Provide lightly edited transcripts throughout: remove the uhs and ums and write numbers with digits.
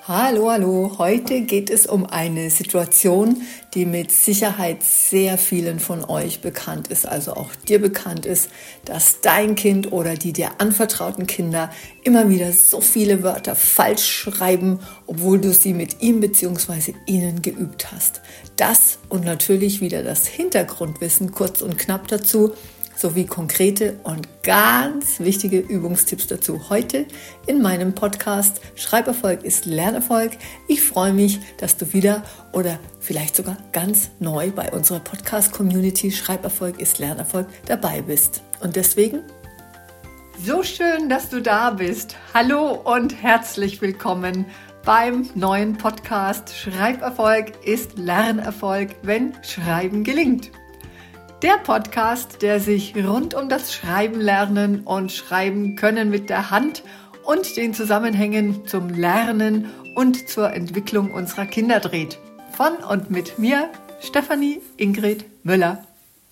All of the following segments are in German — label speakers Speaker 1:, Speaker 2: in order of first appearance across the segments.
Speaker 1: Hallo, hallo. Heute geht es um eine Situation, die mit Sicherheit sehr vielen von euch bekannt ist, also auch dir bekannt ist, dass dein Kind oder die dir anvertrauten Kinder immer wieder so viele Wörter falsch schreiben, obwohl du sie mit ihm bzw. ihnen geübt hast. Das und natürlich wieder das Hintergrundwissen kurz und knapp dazu, sowie konkrete und ganz wichtige Übungstipps dazu heute in meinem Podcast Schreiberfolg ist Lernerfolg. Ich freue mich, dass du wieder oder vielleicht sogar ganz neu bei unserer Podcast-Community Schreiberfolg ist Lernerfolg dabei bist. Und deswegen so schön, dass du da bist. Hallo und herzlich willkommen beim neuen Podcast Schreiberfolg ist Lernerfolg, wenn Schreiben gelingt. Der Podcast, der sich rund um das Schreiben lernen und Schreiben können mit der Hand und den Zusammenhängen zum Lernen und zur Entwicklung unserer Kinder dreht. Von und mit mir, Stefanie Ingrid Müller.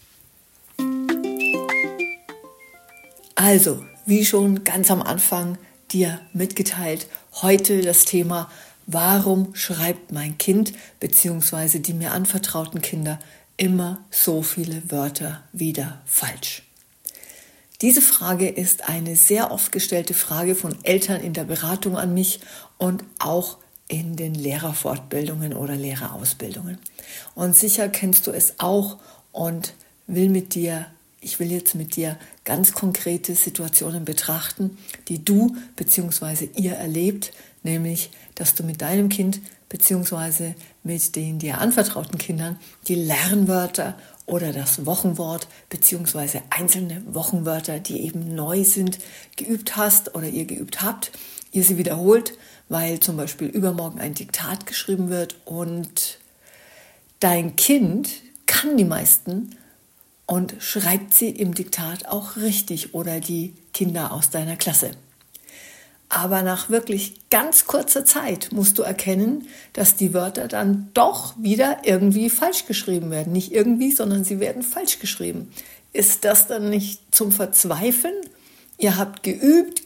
Speaker 1: Also, wie schon ganz am Anfang dir mitgeteilt, heute das Thema: Warum schreibt mein Kind bzw. die mir anvertrauten Kinder immer so viele Wörter wieder falsch? Diese Frage ist eine sehr oft gestellte Frage von Eltern in der Beratung an mich und auch in den Lehrerfortbildungen oder Lehrerausbildungen. Und sicher kennst du es auch und ich will jetzt mit dir ganz konkrete Situationen betrachten, die du bzw. ihr erlebt, nämlich, dass du mit deinem Kind bzw. mit den dir anvertrauten Kindern die Lernwörter oder das Wochenwort bzw. einzelne Wochenwörter, die eben neu sind, geübt hast oder ihr geübt habt, ihr sie wiederholt, weil zum Beispiel übermorgen ein Diktat geschrieben wird und dein Kind kann die meisten und schreibt sie im Diktat auch richtig oder die Kinder aus deiner Klasse. Aber nach wirklich ganz kurzer Zeit musst du erkennen, dass die Wörter dann doch wieder irgendwie falsch geschrieben werden. Nicht irgendwie, sondern sie werden falsch geschrieben. Ist das dann nicht zum Verzweifeln? Ihr habt geübt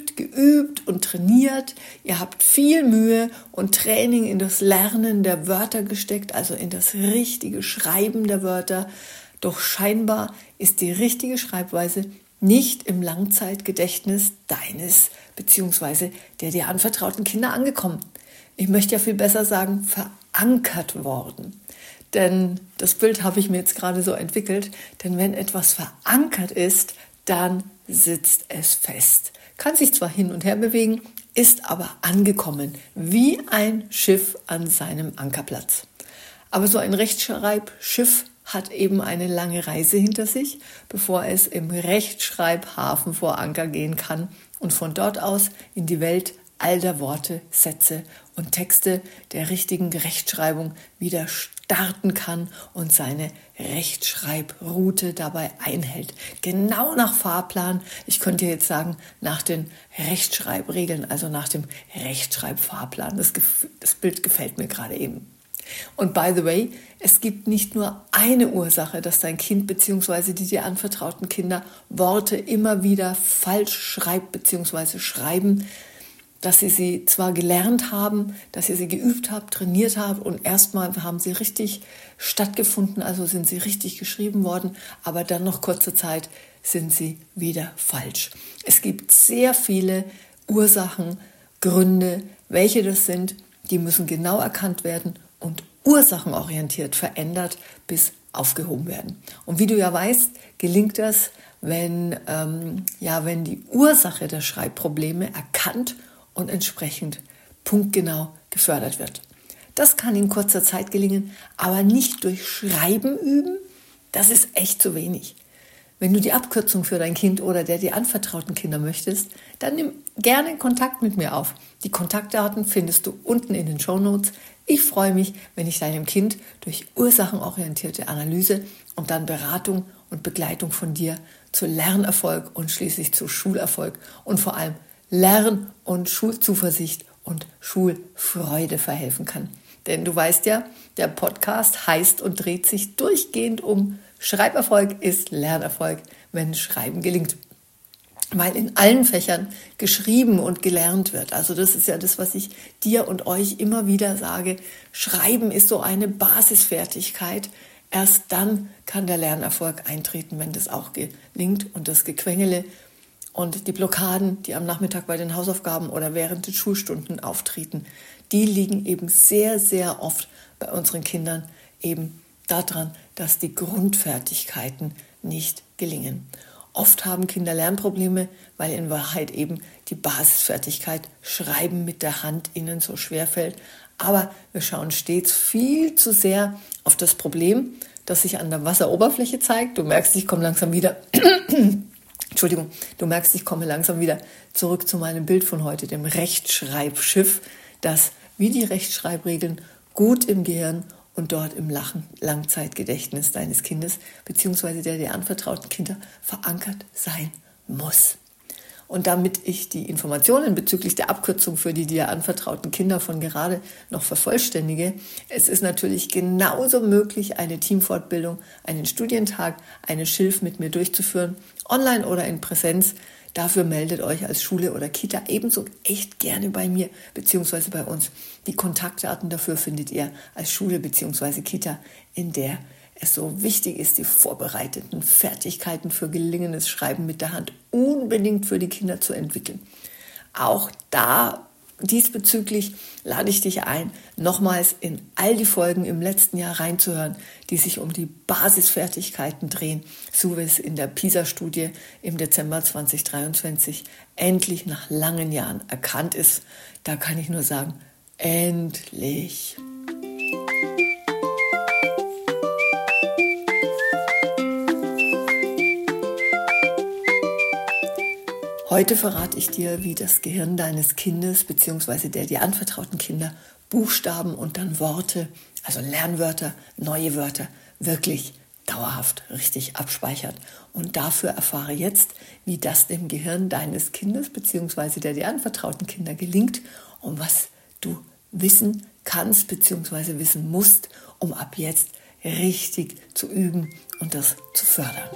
Speaker 1: und trainiert. Ihr habt viel Mühe und Training in das Lernen der Wörter gesteckt, also in das richtige Schreiben der Wörter. Doch scheinbar ist die richtige Schreibweise nicht im Langzeitgedächtnis deines bzw. der dir anvertrauten Kinder angekommen. Ich möchte ja viel besser sagen, verankert worden. Denn das Bild habe ich mir jetzt gerade so entwickelt, denn wenn etwas verankert ist, dann sitzt es fest. Kann sich zwar hin und her bewegen, ist aber angekommen, wie ein Schiff an seinem Ankerplatz. Aber so ein Rechtschreibschiff hat eben eine lange Reise hinter sich, bevor es im Rechtschreibhafen vor Anker gehen kann und von dort aus in die Welt all der Worte, Sätze und Texte der richtigen Rechtschreibung wieder starten kann und seine Rechtschreibroute dabei einhält. Genau nach Fahrplan, ich könnte jetzt sagen, nach den Rechtschreibregeln, also nach dem Rechtschreibfahrplan. Das Bild gefällt mir gerade eben. Und by the way, es gibt nicht nur eine Ursache, dass dein Kind bzw. die dir anvertrauten Kinder Worte immer wieder falsch schreibt bzw. schreiben, dass sie zwar gelernt haben, dass ihr sie geübt habt, trainiert habt und erstmal haben sie richtig stattgefunden, also sind sie richtig geschrieben worden, aber dann nach kurzer Zeit sind sie wieder falsch. Es gibt sehr viele Ursachen, Gründe, welche das sind, die müssen genau erkannt werden und ursachenorientiert verändert bis aufgehoben werden. Und wie du ja weißt, gelingt das, wenn die Ursache der Schreibprobleme erkannt und entsprechend punktgenau gefördert wird. Das kann in kurzer Zeit gelingen, aber nicht durch Schreiben üben, das ist echt zu wenig. Wenn du die Abkürzung für dein Kind oder der dir anvertrauten Kinder möchtest, dann nimm gerne Kontakt mit mir auf. Die Kontaktdaten findest du unten in den Shownotes. Ich freue mich, wenn ich deinem Kind durch ursachenorientierte Analyse und dann Beratung und Begleitung von dir zu Lernerfolg und schließlich zu Schulerfolg und vor allem Lern- und Schulzuversicht und Schulfreude verhelfen kann. Denn du weißt ja, der Podcast heißt und dreht sich durchgehend um Schreiberfolg ist Lernerfolg, wenn Schreiben gelingt. weil in allen Fächern geschrieben und gelernt wird. Also das ist ja das, was ich dir und euch immer wieder sage. Schreiben ist so eine Basisfertigkeit. Erst dann kann der Lernerfolg eintreten, wenn das auch gelingt und das Gequengele und die Blockaden, die am Nachmittag bei den Hausaufgaben oder während den Schulstunden auftreten, die liegen eben sehr, sehr oft bei unseren Kindern eben daran, dass die Grundfertigkeiten nicht gelingen. Oft haben Kinder Lernprobleme, weil in Wahrheit eben die Basisfertigkeit Schreiben mit der Hand ihnen so schwer fällt. Aber wir schauen stets viel zu sehr auf das Problem, das sich an der Wasseroberfläche zeigt. Du merkst, ich komme langsam wieder. Entschuldigung, du merkst, ich komme langsam wieder zurück zu meinem Bild von heute, dem Rechtschreibschiff, das wie die Rechtschreibregeln gut im Gehirn und dort im Langzeitgedächtnis deines Kindes bzw. der dir anvertrauten Kinder verankert sein muss. Und damit ich die Informationen bezüglich der Abkürzung für die dir anvertrauten Kinder von gerade noch vervollständige, es ist natürlich genauso möglich, eine Teamfortbildung, einen Studientag, eine Schilf mit mir durchzuführen, online oder in Präsenz. Dafür meldet euch als Schule oder Kita ebenso echt gerne bei mir bzw. bei uns. Die Kontaktdaten dafür findet ihr als Schule bzw. Kita, in der es so wichtig ist, die vorbereiteten Fertigkeiten für gelingendes Schreiben mit der Hand unbedingt für die Kinder zu entwickeln. Auch diesbezüglich lade ich dich ein, nochmals in all die Folgen im letzten Jahr reinzuhören, die sich um die Basisfertigkeiten drehen, so wie es in der PISA-Studie im Dezember 2023 endlich nach langen Jahren erkannt ist. Da kann ich nur sagen, endlich. Heute verrate ich dir, wie das Gehirn deines Kindes bzw. der dir anvertrauten Kinder Buchstaben und dann Worte, also Lernwörter, neue Wörter, wirklich dauerhaft richtig abspeichert. Und dafür erfahre jetzt, wie das dem Gehirn deines Kindes bzw. der dir anvertrauten Kinder gelingt und was du wissen kannst bzw. wissen musst, um ab jetzt richtig zu üben und das zu fördern.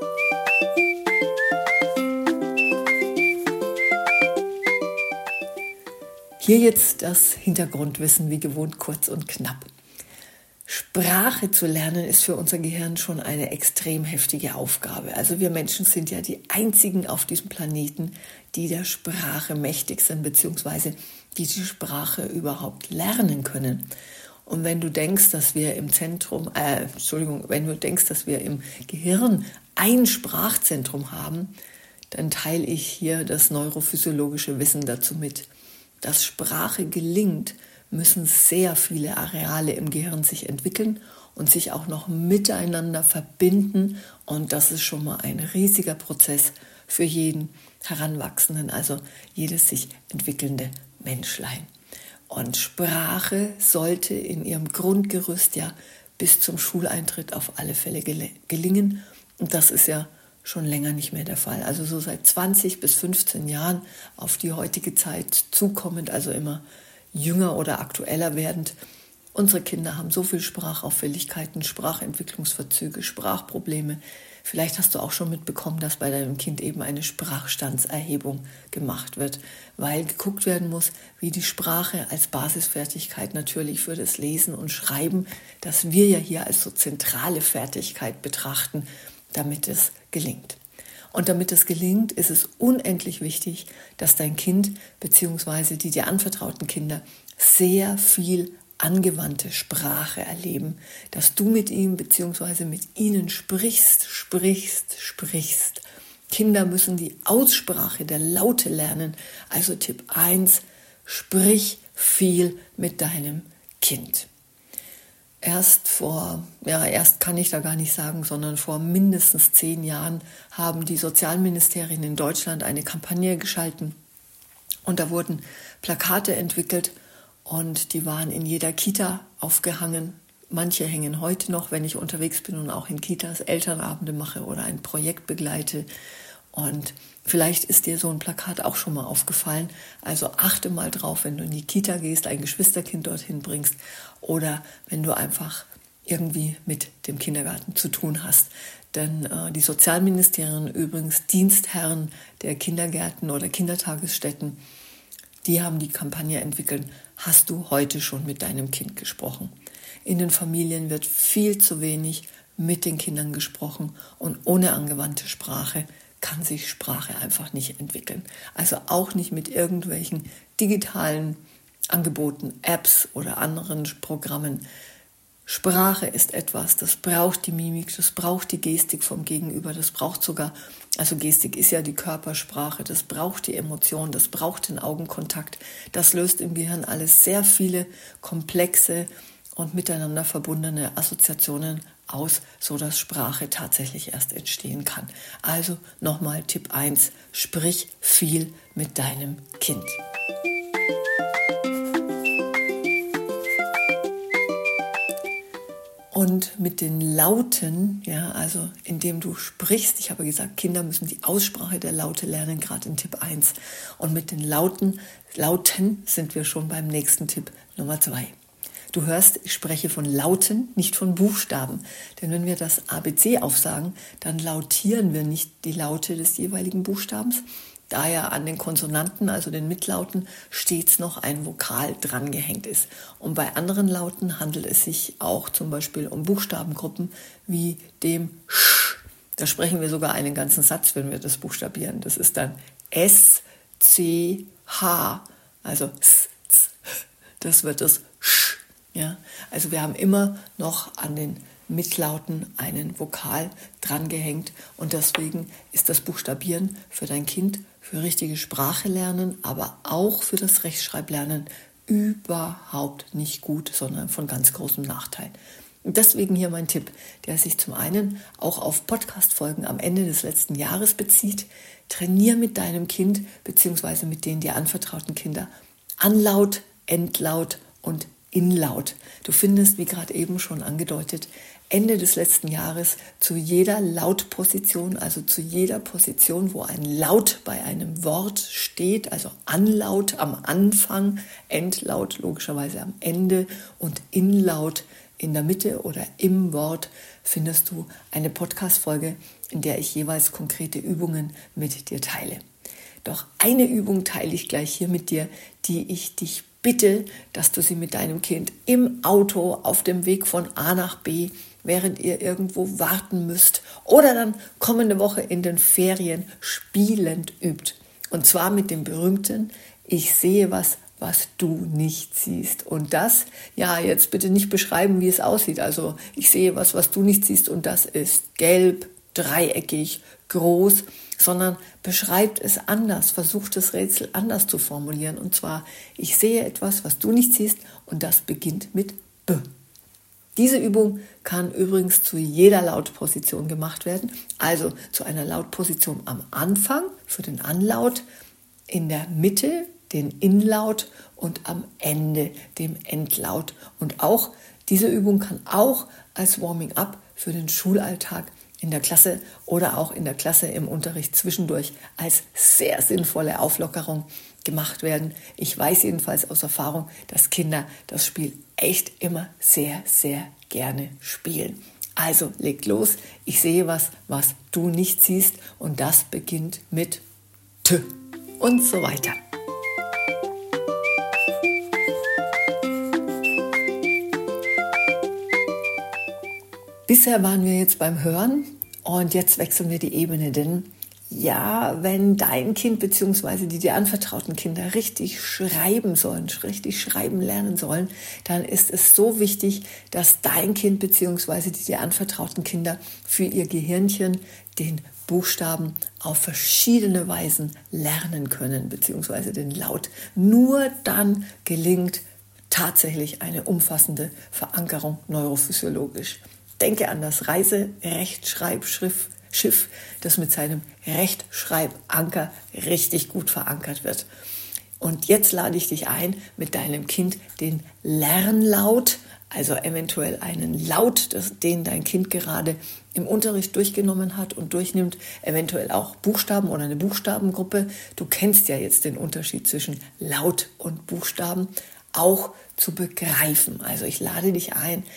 Speaker 1: Hier jetzt das Hintergrundwissen, wie gewohnt kurz und knapp. Sprache zu lernen ist für unser Gehirn schon eine extrem heftige Aufgabe. Also wir Menschen sind ja die einzigen auf diesem Planeten, die der Sprache mächtig sind, beziehungsweise die Sprache überhaupt lernen können. Und wenn du denkst, dass wir im Gehirn ein Sprachzentrum haben, dann teile ich hier das neurophysiologische Wissen dazu mit. Dass Sprache gelingt, müssen sehr viele Areale im Gehirn sich entwickeln und sich auch noch miteinander verbinden. Und das ist schon mal ein riesiger Prozess für jeden Heranwachsenden, also jedes sich entwickelnde Menschlein. Und Sprache sollte in ihrem Grundgerüst ja bis zum Schuleintritt auf alle Fälle gelingen. Und das ist ja schon länger nicht mehr der Fall. Also so seit 20 bis 15 Jahren auf die heutige Zeit zukommend, also immer jünger oder aktueller werdend. Unsere Kinder haben so viel Sprachauffälligkeiten, Sprachentwicklungsverzüge, Sprachprobleme. Vielleicht hast du auch schon mitbekommen, dass bei deinem Kind eben eine Sprachstandserhebung gemacht wird, weil geguckt werden muss, wie die Sprache als Basisfertigkeit natürlich für das Lesen und Schreiben, das wir ja hier als so zentrale Fertigkeit betrachten, damit es gelingt. Und damit es gelingt, ist es unendlich wichtig, dass dein Kind bzw. die dir anvertrauten Kinder sehr viel angewandte Sprache erleben, dass du mit ihm bzw. mit ihnen sprichst. Kinder müssen die Aussprache der Laute lernen. Also Tipp 1, sprich viel mit deinem Kind. Erst kann ich da gar nicht sagen, sondern vor mindestens 10 Jahren haben die Sozialministerien in Deutschland eine Kampagne geschalten und da wurden Plakate entwickelt und die waren in jeder Kita aufgehangen. Manche hängen heute noch, wenn ich unterwegs bin und auch in Kitas Elternabende mache oder ein Projekt begleite. Und vielleicht ist dir so ein Plakat auch schon mal aufgefallen. Also achte mal drauf, wenn du in die Kita gehst, ein Geschwisterkind dorthin bringst oder wenn du einfach irgendwie mit dem Kindergarten zu tun hast. Denn die Sozialministerien, übrigens Dienstherren der Kindergärten oder Kindertagesstätten, die haben die Kampagne entwickelt, hast du heute schon mit deinem Kind gesprochen? In den Familien wird viel zu wenig mit den Kindern gesprochen und ohne angewandte Sprache kann sich Sprache einfach nicht entwickeln. Also auch nicht mit irgendwelchen digitalen Angeboten, Apps oder anderen Programmen. Sprache ist etwas, das braucht die Mimik, das braucht die Gestik vom Gegenüber, das braucht sogar, also Gestik ist ja die Körpersprache, das braucht die Emotion, das braucht den Augenkontakt. Das löst im Gehirn alles sehr viele komplexe und miteinander verbundene Assoziationen aus, sodass Sprache tatsächlich erst entstehen kann. Also nochmal Tipp 1, sprich viel mit deinem Kind. Und mit den Lauten, ja, also indem du sprichst, ich habe gesagt, Kinder müssen die Aussprache der Laute lernen, gerade in Tipp 1. Und mit den Lauten sind wir schon beim nächsten Tipp Nummer 2. Du hörst, ich spreche von Lauten, nicht von Buchstaben. Denn wenn wir das ABC aufsagen, dann lautieren wir nicht die Laute des jeweiligen Buchstabens, da ja an den Konsonanten, also den Mitlauten, stets noch ein Vokal dran gehängt ist. Und bei anderen Lauten handelt es sich auch zum Beispiel um Buchstabengruppen wie dem Sch. Da sprechen wir sogar einen ganzen Satz, wenn wir das buchstabieren. Das ist dann S, C, H, also S, Z. Das wird das Sch. Ja? Also wir haben immer noch an den Mitlauten einen Vokal dran gehängt und deswegen ist das Buchstabieren für dein Kind, für richtige Sprache lernen, aber auch für das Rechtschreiblernen überhaupt nicht gut, sondern von ganz großem Nachteil. Und deswegen hier mein Tipp, der sich zum einen auch auf Podcast-Folgen am Ende des letzten Jahres bezieht. Trainier mit deinem Kind bzw. mit den dir anvertrauten Kindern Anlaut, Endlaut und Inlaut. Du findest, wie gerade eben schon angedeutet, Ende des letzten Jahres zu jeder Lautposition, also zu jeder Position, wo ein Laut bei einem Wort steht, also Anlaut am Anfang, Endlaut logischerweise am Ende und Inlaut in der Mitte oder im Wort, findest du eine Podcast-Folge, in der ich jeweils konkrete Übungen mit dir teile. Doch eine Übung teile ich gleich hier mit dir, die ich dich bitte, dass du sie mit deinem Kind im Auto auf dem Weg von A nach B, während ihr irgendwo warten müsst oder dann kommende Woche in den Ferien spielend übt. Und zwar mit dem berühmten Ich sehe was du nicht siehst. Und das, ja, jetzt bitte nicht beschreiben, wie es aussieht. Also ich sehe was du nicht siehst und das ist gelb, dreieckig, groß, sondern beschreibt es anders, versucht das Rätsel anders zu formulieren. Und zwar, ich sehe etwas, was du nicht siehst und das beginnt mit B. Diese Übung kann übrigens zu jeder Lautposition gemacht werden, also zu einer Lautposition am Anfang für den Anlaut, in der Mitte den Inlaut und am Ende dem Endlaut. Und auch diese Übung kann auch als Warming-up für den Schulalltag in der Klasse oder auch in der Klasse im Unterricht zwischendurch als sehr sinnvolle Auflockerung gemacht werden. Ich weiß jedenfalls aus Erfahrung, dass Kinder das Spiel echt immer sehr, sehr gerne spielen. Also legt los, ich sehe was du nicht siehst und das beginnt mit T und so weiter. Bisher waren wir jetzt beim Hören und jetzt wechseln wir die Ebene, denn ja, wenn dein Kind bzw. die dir anvertrauten Kinder richtig schreiben sollen, richtig schreiben lernen sollen, dann ist es so wichtig, dass dein Kind bzw. die dir anvertrauten Kinder für ihr Gehirnchen den Buchstaben auf verschiedene Weisen lernen können bzw. den Laut. Nur dann gelingt tatsächlich eine umfassende Verankerung neurophysiologisch. Denke an das Reise-Rechtschreibschiff, das mit seinem Rechtschreibanker richtig gut verankert wird. Und jetzt lade ich dich ein, mit deinem Kind den Lernlaut, also eventuell einen Laut, den dein Kind gerade im Unterricht durchgenommen hat und durchnimmt, eventuell auch Buchstaben oder eine Buchstabengruppe. Du kennst ja jetzt den Unterschied zwischen Laut und Buchstaben, auch zu begreifen. Also ich lade dich ein,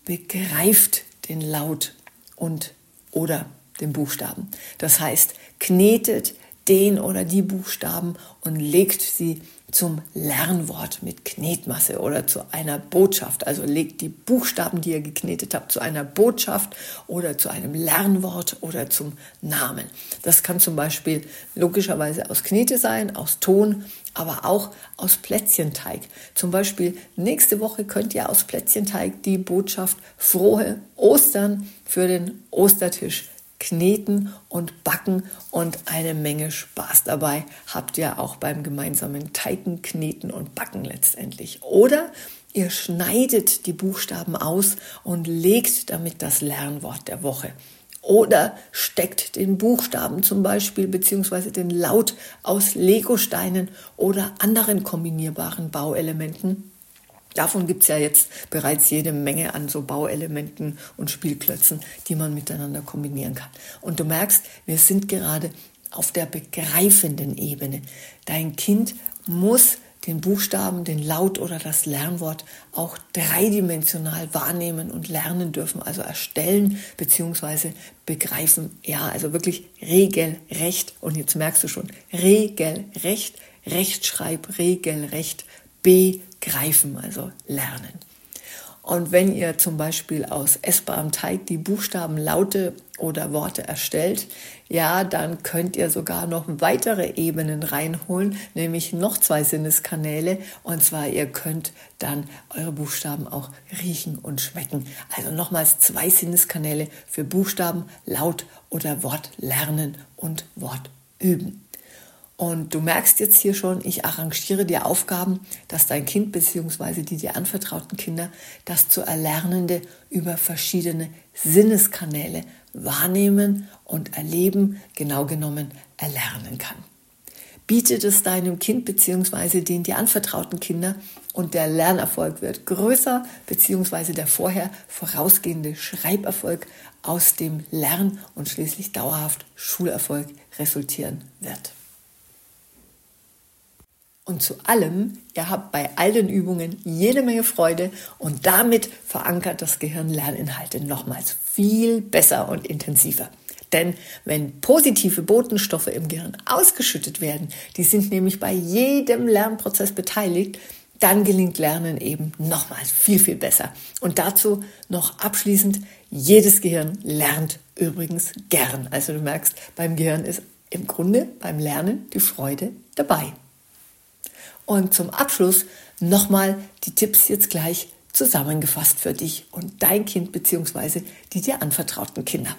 Speaker 1: begreift den Laut und oder den Buchstaben. Das heißt, knetet den oder die Buchstaben und legt sie zum Lernwort mit Knetmasse oder zu einer Botschaft. Also legt die Buchstaben, die ihr geknetet habt, zu einer Botschaft oder zu einem Lernwort oder zum Namen. Das kann zum Beispiel logischerweise aus Knete sein, aus Ton, aber auch aus Plätzchenteig. Zum Beispiel nächste Woche könnt ihr aus Plätzchenteig die Botschaft Frohe Ostern für den Ostertisch kneten und backen und eine Menge Spaß dabei habt ihr auch beim gemeinsamen Teigen, Kneten und Backen letztendlich. Oder ihr schneidet die Buchstaben aus und legt damit das Lernwort der Woche. Oder steckt den Buchstaben zum Beispiel beziehungsweise den Laut aus Legosteinen oder anderen kombinierbaren Bauelementen. Davon gibt es ja jetzt bereits jede Menge an so Bauelementen und Spielklötzen, die man miteinander kombinieren kann. Und du merkst, wir sind gerade auf der begreifenden Ebene. Dein Kind muss den Buchstaben, den Laut oder das Lernwort auch dreidimensional wahrnehmen und lernen dürfen, also erstellen bzw. begreifen. Ja, also wirklich regelrecht, und jetzt merkst du schon, regelrecht, Rechtschreib, regelrecht, begreifen, also lernen. Und wenn ihr zum Beispiel aus essbarem Teig die Buchstaben, Laute oder Worte erstellt, ja, dann könnt ihr sogar noch weitere Ebenen reinholen, nämlich noch 2 Sinneskanäle. Und zwar, ihr könnt dann eure Buchstaben auch riechen und schmecken. Also nochmals 2 Sinneskanäle für Buchstaben, Laut oder Wort lernen und Wort üben. Und du merkst jetzt hier schon, ich arrangiere dir Aufgaben, dass dein Kind bzw. die dir anvertrauten Kinder das zu Erlernende über verschiedene Sinneskanäle wahrnehmen und erleben, genau genommen erlernen kann. Bietet es deinem Kind bzw. den dir anvertrauten Kindern und der Lernerfolg wird größer bzw. der vorher vorausgehende Schreiberfolg aus dem Lern- und schließlich dauerhaft Schulerfolg resultieren wird. Und zu allem, ihr habt bei all den Übungen jede Menge Freude und damit verankert das Gehirn Lerninhalte nochmals viel besser und intensiver. Denn wenn positive Botenstoffe im Gehirn ausgeschüttet werden, die sind nämlich bei jedem Lernprozess beteiligt, dann gelingt Lernen eben nochmals viel, viel besser. Und dazu noch abschließend, jedes Gehirn lernt übrigens gern. Also du merkst, beim Gehirn ist im Grunde beim Lernen die Freude dabei. Und zum Abschluss nochmal die Tipps jetzt gleich zusammengefasst für dich und dein Kind bzw. die dir anvertrauten Kinder.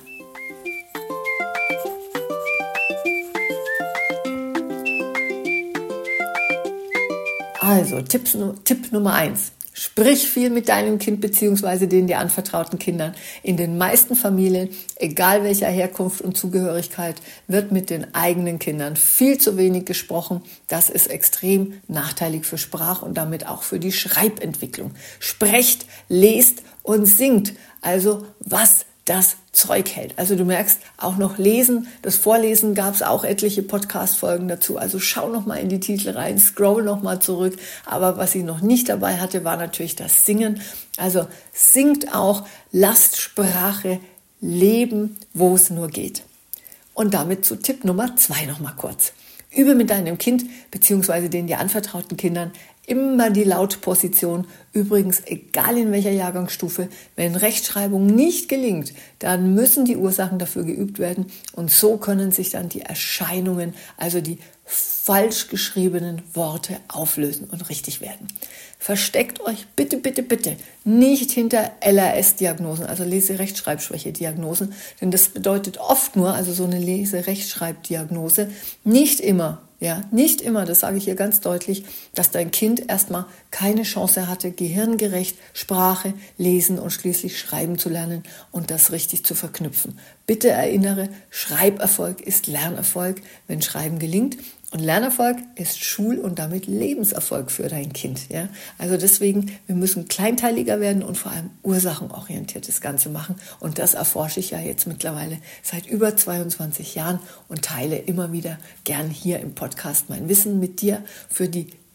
Speaker 1: Also Tipp Nummer 1. Sprich viel mit deinem Kind bzw. den dir anvertrauten Kindern. In den meisten Familien, egal welcher Herkunft und Zugehörigkeit, wird mit den eigenen Kindern viel zu wenig gesprochen. Das ist extrem nachteilig für Sprach- und damit auch für die Schreibentwicklung. Sprecht, lest und singt. Also was das Zeug hält. Also du merkst, auch noch Lesen, das Vorlesen gab es auch etliche Podcast-Folgen dazu. Also schau noch mal in die Titel rein, scroll noch mal zurück. Aber was ich noch nicht dabei hatte, war natürlich das Singen. Also singt auch, lasst Sprache leben, wo es nur geht. Und damit zu Tipp Nummer 2 noch mal kurz. Übe mit deinem Kind bzw. den dir anvertrauten Kindern immer die Lautposition. Übrigens, egal in welcher Jahrgangsstufe, wenn Rechtschreibung nicht gelingt, dann müssen die Ursachen dafür geübt werden. Und so können sich dann die Erscheinungen, also die falsch geschriebenen Worte auflösen und richtig werden. Versteckt euch bitte, bitte, bitte nicht hinter LRS-Diagnosen, also Lese-Rechtschreibschwäche-Diagnosen, denn das bedeutet oft nur, also so eine Lese-Rechtschreibdiagnose, nicht immer, das sage ich hier ganz deutlich, dass dein Kind erstmal keine Chance hatte, gehirngerecht Sprache, Lesen und schließlich Schreiben zu lernen und das richtig zu verknüpfen. Bitte erinnere, Schreiberfolg ist Lernerfolg, wenn Schreiben gelingt. Und Lernerfolg ist Schul- und damit Lebenserfolg für dein Kind. Ja? Also deswegen, wir müssen kleinteiliger werden und vor allem ursachenorientiert das Ganze machen. Und das erforsche ich ja jetzt mittlerweile seit über 22 Jahren und teile immer wieder gern hier im Podcast mein Wissen mit dir für die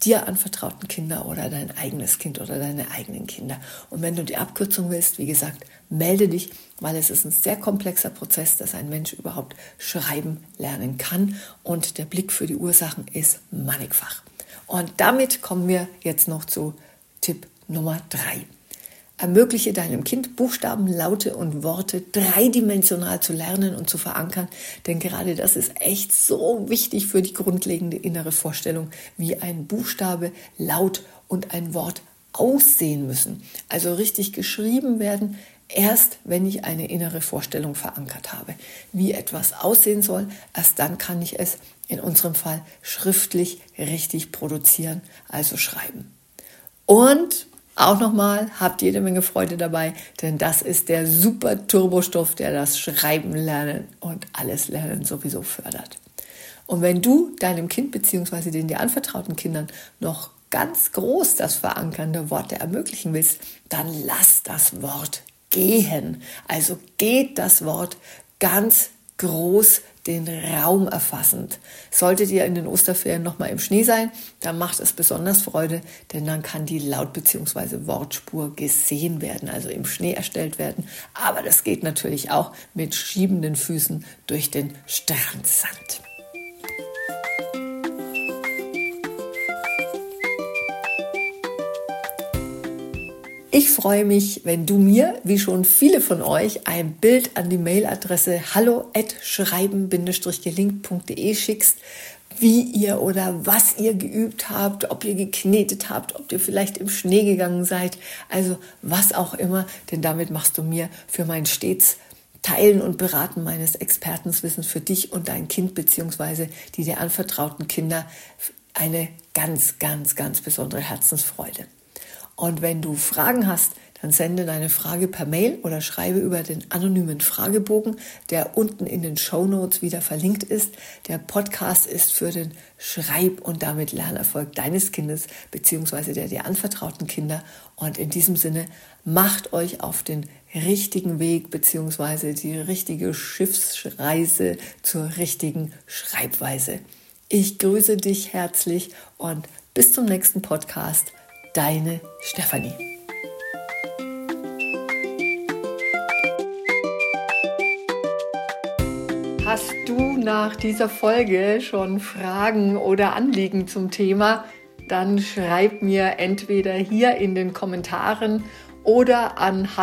Speaker 1: dir anvertrauten Kinder oder dein eigenes Kind oder deine eigenen Kinder. Und wenn du die Abkürzung willst, wie gesagt, melde dich, weil es ist ein sehr komplexer Prozess, dass ein Mensch überhaupt schreiben lernen kann. Und der Blick für die Ursachen ist mannigfach. Und damit kommen wir jetzt noch zu Tipp Nummer 3. Ermögliche deinem Kind Buchstaben, Laute und Worte dreidimensional zu lernen und zu verankern, denn gerade das ist echt so wichtig für die grundlegende innere Vorstellung, wie ein Buchstabe, Laut und ein Wort aussehen müssen. Also richtig geschrieben werden, erst wenn ich eine innere Vorstellung verankert habe, wie etwas aussehen soll, erst dann kann ich es in unserem Fall schriftlich richtig produzieren, also schreiben. Und auch nochmal, habt jede Menge Freude dabei, denn das ist der super Turbostoff, der das Schreiben lernen und alles Lernen sowieso fördert. Und wenn du deinem Kind bzw. den dir anvertrauten Kindern noch ganz groß das Verankern der Worte ermöglichen willst, dann lass das Wort gehen. Also geht das Wort ganz groß den Raum erfassend. Solltet ihr in den Osterferien nochmal im Schnee sein, dann macht es besonders Freude, denn dann kann die Laut- bzw. Wortspur gesehen werden, also im Schnee erstellt werden. Aber das geht natürlich auch mit schiebenden Füßen durch den Strandsand. Ich freue mich, wenn du mir, wie schon viele von euch, ein Bild an die Mailadresse hallo@schreiben-gelingt.de schickst, wie ihr oder was ihr geübt habt, ob ihr geknetet habt, ob ihr vielleicht im Schnee gegangen seid, also was auch immer, denn damit machst du mir für mein stets Teilen und Beraten meines Expertenwissens für dich und dein Kind bzw. die dir anvertrauten Kinder eine ganz, ganz, ganz besondere Herzensfreude. Und wenn du Fragen hast, dann sende deine Frage per Mail oder schreibe über den anonymen Fragebogen, der unten in den Shownotes wieder verlinkt ist. Der Podcast ist für den Schreib- und damit Lernerfolg deines Kindes bzw. der dir anvertrauten Kinder. Und in diesem Sinne, macht euch auf den richtigen Weg bzw. die richtige Schiffsreise zur richtigen Schreibweise. Ich grüße dich herzlich und bis zum nächsten Podcast. Deine Stefanie. Hast du nach dieser Folge schon Fragen oder Anliegen zum Thema? Dann schreib mir entweder hier in den Kommentaren oder an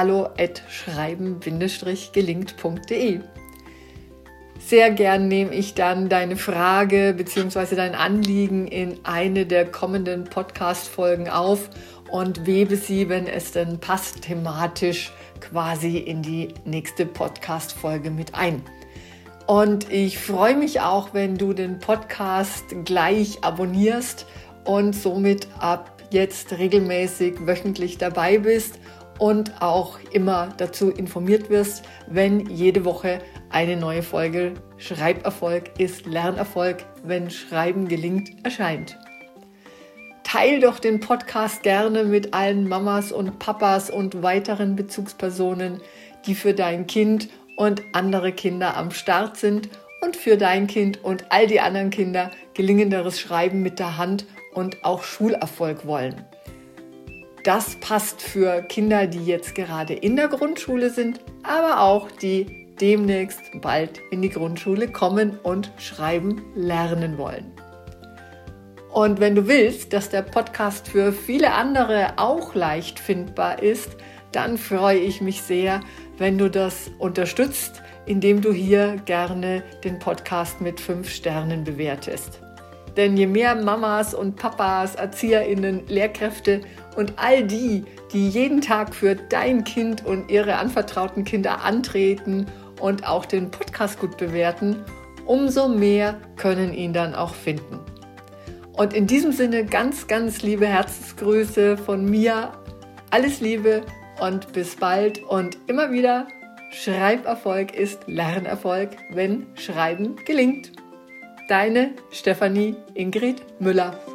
Speaker 1: hallo@schreiben-gelingt.de. Sehr gern nehme ich dann deine Frage bzw. dein Anliegen in eine der kommenden Podcast-Folgen auf und webe sie, wenn es denn passt, thematisch quasi in die nächste Podcast-Folge mit ein. Und ich freue mich auch, wenn du den Podcast gleich abonnierst und somit ab jetzt regelmäßig wöchentlich dabei bist und auch immer dazu informiert wirst, wenn jede Woche eine neue Folge Schreiberfolg ist Lernerfolg, wenn Schreiben gelingt, erscheint. Teil doch den Podcast gerne mit allen Mamas und Papas und weiteren Bezugspersonen, die für dein Kind und andere Kinder am Start sind und für dein Kind und all die anderen Kinder gelingenderes Schreiben mit der Hand und auch Schulerfolg wollen. Das passt für Kinder, die jetzt gerade in der Grundschule sind, aber auch die demnächst bald in die Grundschule kommen und schreiben lernen wollen. Und wenn du willst, dass der Podcast für viele andere auch leicht findbar ist, dann freue ich mich sehr, wenn du das unterstützt, indem du hier gerne den Podcast mit 5 Sternen bewertest. Denn je mehr Mamas und Papas, ErzieherInnen, Lehrkräfte und all die, die jeden Tag für dein Kind und ihre anvertrauten Kinder antreten und auch den Podcast gut bewerten, umso mehr können ihn dann auch finden. Und in diesem Sinne ganz, ganz liebe Herzensgrüße von mir. Alles Liebe und bis bald und immer wieder, Schreiberfolg ist Lernerfolg, wenn Schreiben gelingt. Deine Stefanie Ingrid Müller.